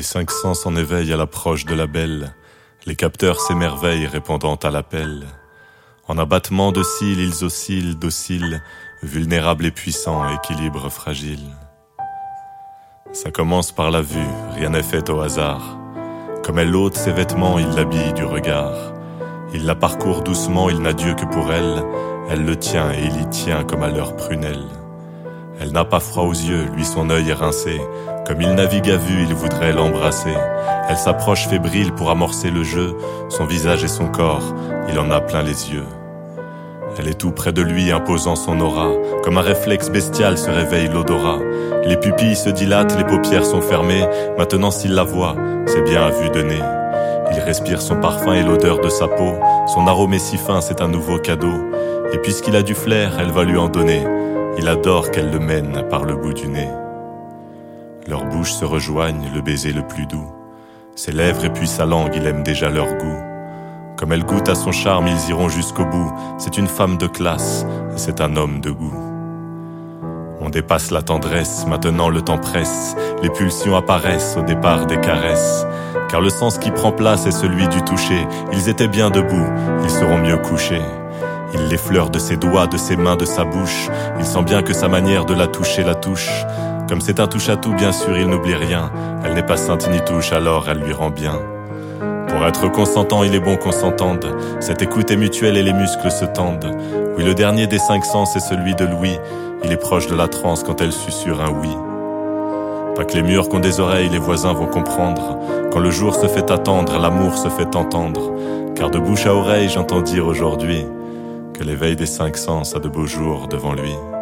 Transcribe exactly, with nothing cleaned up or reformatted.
cinq sens en éveil à l'approche de la belle, les capteurs s'émerveillent répondant à l'appel. En abattement de cils, ils oscillent, dociles, vulnérables et puissants, équilibre fragile. Ça commence par la vue, rien n'est fait au hasard. Comme elle ôte ses vêtements, il l'habille du regard. Il la parcourt doucement, il n'a Dieu que pour elle. Elle le tient et il y tient comme à leur prunelle. Elle n'a pas froid aux yeux, lui son œil est rincé. Comme il navigue à vue, il voudrait l'embrasser. Elle s'approche fébrile pour amorcer le jeu. Son visage et son corps, il en a plein les yeux. Elle est tout près de lui, imposant son aura. Comme un réflexe bestial se réveille l'odorat. Les pupilles se dilatent, les paupières sont fermées. Maintenant s'il la voit, c'est bien à vue de nez. Il respire son parfum et l'odeur de sa peau. Son arôme est si fin, c'est un nouveau cadeau. Et puisqu'il a du flair, elle va lui en donner. Il adore qu'elle le mène par le bout du nez. Leurs bouches se rejoignent, le baiser le plus doux. Ses lèvres et puis sa langue, il aime déjà leur goût. Comme elle goûte à son charme, ils iront jusqu'au bout. C'est une femme de classe, et c'est un homme de goût. On dépasse la tendresse, maintenant le temps presse. Les pulsions apparaissent au départ des caresses. Car le sens qui prend place est celui du toucher. Ils étaient bien debout, ils seront mieux couchés. Il l'effleure de ses doigts, de ses mains, de sa bouche. Il sent bien que sa manière de la toucher la touche. Comme c'est un touche-à-tout, bien sûr, il n'oublie rien. Elle n'est pas sainte ni touche, alors elle lui rend bien. Pour être consentant, il est bon qu'on s'entende. Cette écoute est mutuelle et les muscles se tendent. Oui, le dernier des cinq sens est celui de l'ouïe. Il est proche de la transe quand elle susurre un oui. Pas que les murs qu'ont des oreilles, les voisins vont comprendre. Quand le jour se fait attendre, l'amour se fait entendre. Car de bouche à oreille, j'entends dire aujourd'hui que l'éveil des cinq sens a de beaux jours devant lui.